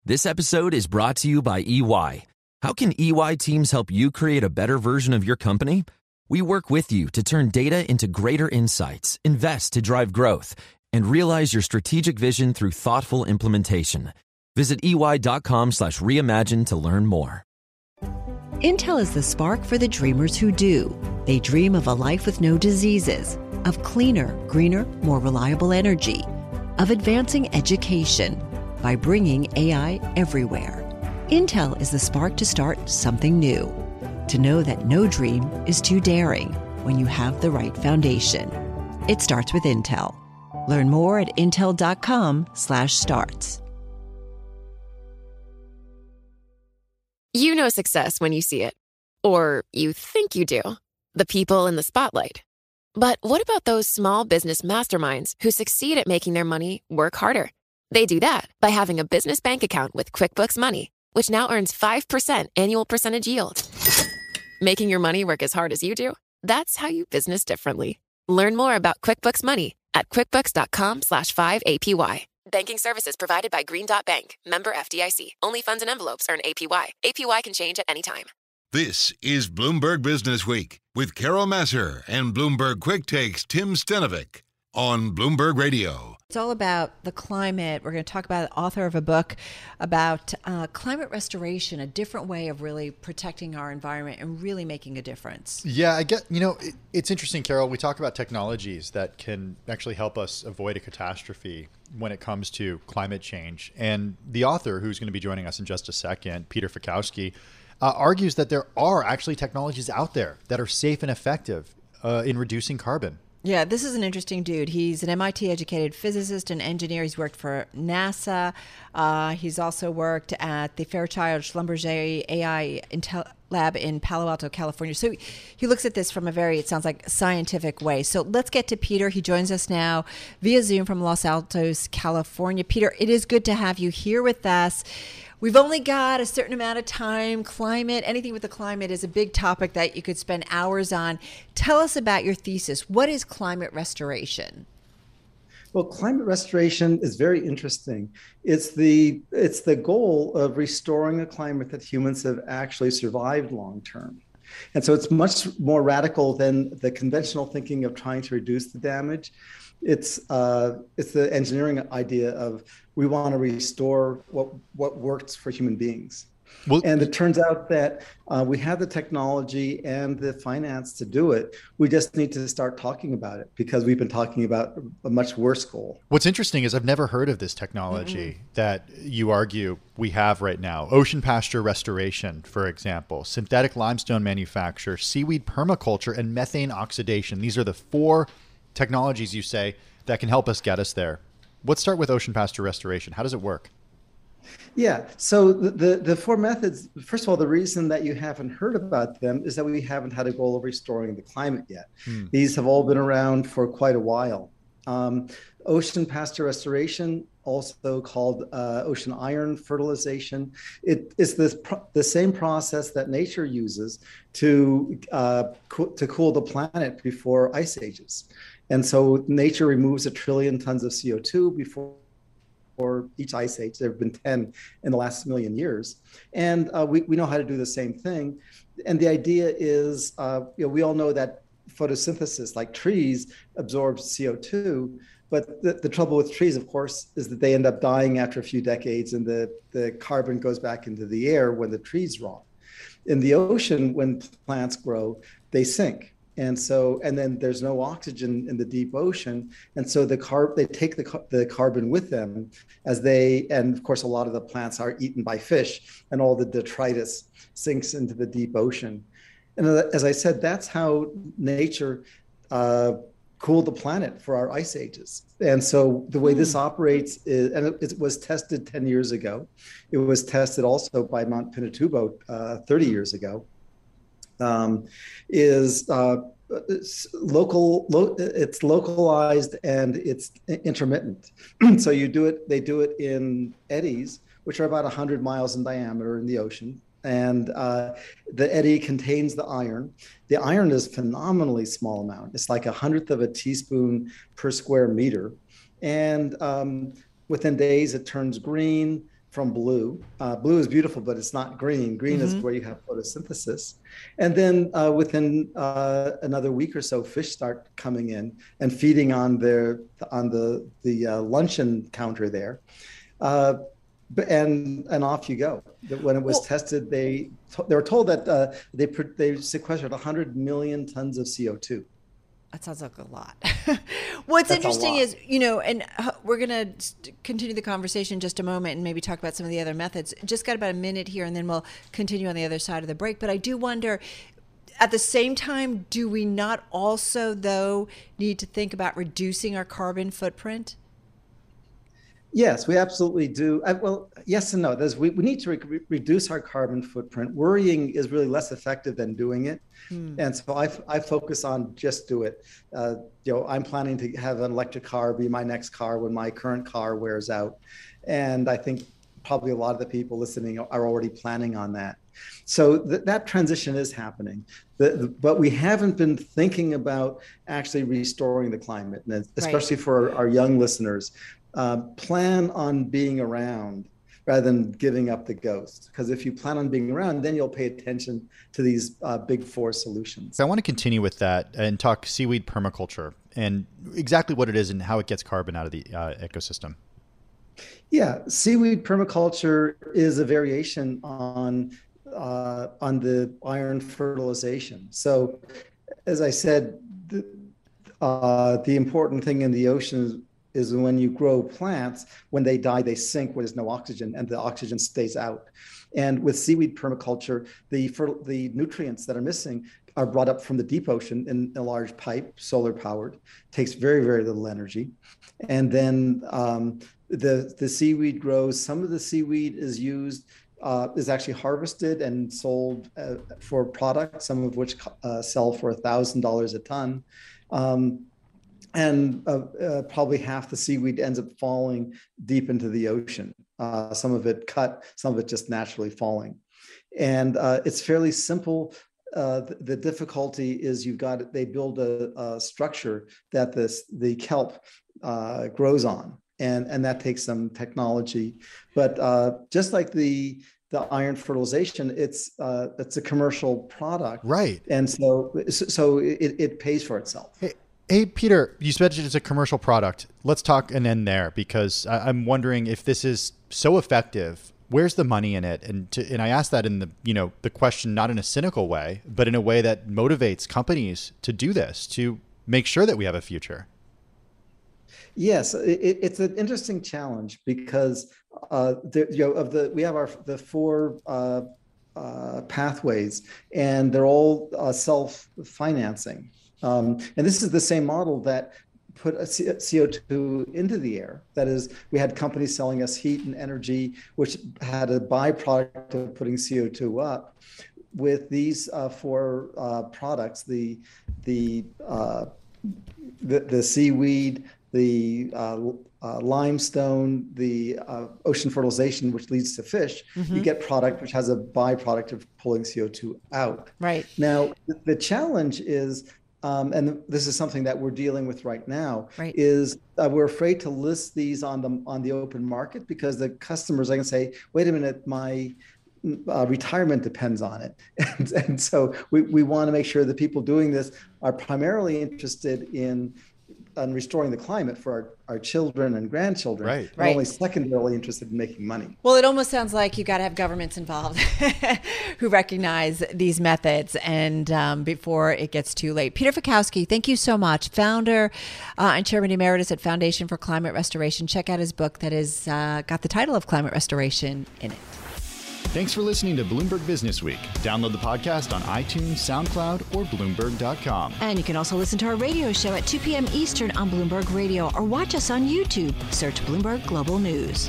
This episode is brought to you by EY. How can EY teams help you create a better version of your company? We work with you to turn data into greater insights, invest to drive growth, and realize your strategic vision through thoughtful implementation. Visit ey.com/reimagine to learn more. Intel is the spark for the dreamers who do. They dream of a life with no diseases, of cleaner, greener, more reliable energy, of advancing education by bringing AI everywhere. Intel is the spark to start something new. To know that no dream is too daring when you have the right foundation. It starts with Intel. Learn more at intel.com/starts. You know success when you see it. Or you think you do. The people in the spotlight. But what about those small business masterminds who succeed at making their money work harder? They do that by having a business bank account with QuickBooks Money, which now earns 5% annual percentage yield. Making your money work as hard as you do? That's how you business differently. Learn more about QuickBooks Money at quickbooks.com/5APY. Banking services provided by Green Dot Bank. Member FDIC. Only funds and envelopes earn APY. APY can change at any time. This is Bloomberg Business Week with Carol Massar and Bloomberg Quick Takes Tim Stenovic on Bloomberg Radio. It's all about the climate. We're going to talk about the author of a book about climate restoration, a different way of really protecting our environment and really making a difference. Yeah, it's interesting, Carol. We talk about technologies that can actually help us avoid a catastrophe when it comes to climate change. And the author, who's going to be joining us in just a second, Peter Fikowski, argues that there are actually technologies out there that are safe and effective in reducing carbon. Yeah, this is an interesting dude. He's an MIT-educated physicist and engineer. He's worked for NASA. He's also worked at the Fairchild Schlumberger AI Lab in Palo Alto, California. So he looks at this from a very, it sounds like, scientific way. So let's get to Peter. He joins us now via Zoom from Los Altos, California. Peter, it is good to have you here with us. We've only got a certain amount of time. Climate, anything with the climate is a big topic that you could spend hours on. Tell us about your thesis. What is climate restoration? Well, climate restoration is very interesting. It's the goal of restoring a climate that humans have actually survived long term. And so it's much more radical than the conventional thinking of trying to reduce the damage. It's the engineering idea of we want to restore what works for human beings. Well, and it turns out that we have the technology and the finance to do it. We just need to start talking about it because we've been talking about a much worse goal. What's interesting is I've never heard of this technology that you argue we have right now. Ocean pasture restoration, for example, synthetic limestone manufacture, seaweed permaculture, and methane oxidation. These are the four technologies you say that can help us get us there. Let's start with ocean pasture restoration. How does it work? Yeah, so the four methods, first of all, the reason that you haven't heard about them is that we haven't had a goal of restoring the climate yet. These have all been around for quite a while. Ocean pasture restoration, also called ocean iron fertilization, it is the same process that nature uses to cool the planet before ice ages. And so nature removes 1 trillion tons of CO2 before each ice age. There have been 10 in the last million years. And we know how to do the same thing. And the idea is, we all know that photosynthesis, like trees, absorbs CO2. But the trouble with trees, of course, is that they end up dying after a few decades and the carbon goes back into the air when the trees rot. In the ocean, when plants grow, they sink. And then there's no oxygen in the deep ocean. And so they take the carbon with them and of course, a lot of the plants are eaten by fish and all the detritus sinks into the deep ocean. And as I said, that's how nature cooled the planet for our ice ages. And so the way this operates is, and it was tested 10 years ago. It was tested also by Mount Pinatubo 30 years ago. It's localized and it's intermittent. So they do it in eddies, which are about 100 miles in diameter in the ocean. And the eddy contains the iron. The iron is a phenomenally small amount. It's like 1/100 of a teaspoon per square meter. And within days, it turns green, from blue. Blue is beautiful, but it's not green. Green is where you have photosynthesis. And then within another week or so, fish start coming in and feeding on the luncheon counter there. And off you go. When it was tested, they were told that they sequestered 100 million tons of CO2. That sounds like a lot. What's interesting is, and we're going to continue the conversation in just a moment and maybe talk about some of the other methods. Just got about a minute here, and then we'll continue on the other side of the break. But I do wonder, at the same time, do we not also, though, need to think about reducing our carbon footprint? Yes, we absolutely do. Well, yes and no. We need to reduce our carbon footprint. Worrying is really less effective than doing it. And so I focus on just do it. I'm planning to have an electric car be my next car when my current car wears out. And I think probably a lot of the people listening are already planning on that. So that transition is happening. But we haven't been thinking about actually restoring the climate, and especially for our young listeners. Plan on being around rather than giving up the ghost. Because if you plan on being around, then you'll pay attention to these big four solutions. I want to continue with that and talk seaweed permaculture and exactly what it is and how it gets carbon out of the ecosystem. Yeah, seaweed permaculture is a variation on the iron fertilization. So, as I said, the important thing in the ocean is when you grow plants, when they die, they sink where there's no oxygen, and the oxygen stays out. And with seaweed permaculture, the nutrients that are missing are brought up from the deep ocean in a large pipe, solar powered, takes very, very little energy. And then the seaweed grows. Some of the seaweed is used, is actually harvested and sold for products, some of which sell for $1,000 a ton. And probably half the seaweed ends up falling deep into the ocean. Some of it cut, some of it just naturally falling. And it's fairly simple. The difficulty is they build a structure that the kelp grows on. And that takes some technology. But just like the iron fertilization, it's a commercial product. Right. And so it pays for itself. Hey, Peter, you said it's a commercial product. Let's talk and end there, because I'm wondering if this is so effective, where's the money in it? And I ask that in the question, not in a cynical way, but in a way that motivates companies to do this, to make sure that we have a future. Yes, it's an interesting challenge because we have the four pathways, and they're all self-financing. And this is the same model that put CO2 into the air. That is, we had companies selling us heat and energy, which had a byproduct of putting CO2 up. With these four products, the seaweed, the limestone, the ocean fertilization, which leads to fish, you get product which has a byproduct of pulling CO2 out. Right. Now, the challenge is, and this is something that we're dealing with right now, right, is we're afraid to list these on the open market because the customers are going to say, wait a minute, my retirement depends on it. And so we want to make sure that people doing this are primarily interested in restoring the climate for our children and grandchildren, right, and only secondarily interested in making money. Well, it almost sounds like you got to have governments involved who recognize these methods and before it gets too late. Peter Fikowski, thank you so much. Founder and Chairman Emeritus at Foundation for Climate Restoration. Check out his book that is got the title of Climate Restoration in it. Thanks for listening to Bloomberg Business Week. Download the podcast on iTunes, SoundCloud, or Bloomberg.com. And you can also listen to our radio show at 2 p.m. Eastern on Bloomberg Radio or watch us on YouTube. Search Bloomberg Global News.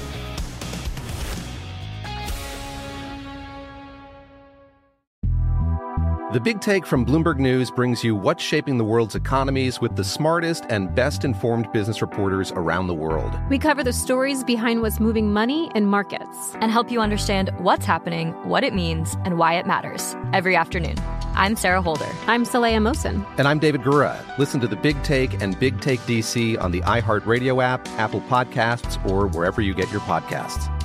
The Big Take from Bloomberg News brings you what's shaping the world's economies with the smartest and best-informed business reporters around the world. We cover the stories behind what's moving money in markets and help you understand what's happening, what it means, and why it matters every afternoon. I'm Sarah Holder. I'm Saleha Mohsin. And I'm David Gura. Listen to The Big Take and Big Take DC on the iHeartRadio app, Apple Podcasts, or wherever you get your podcasts.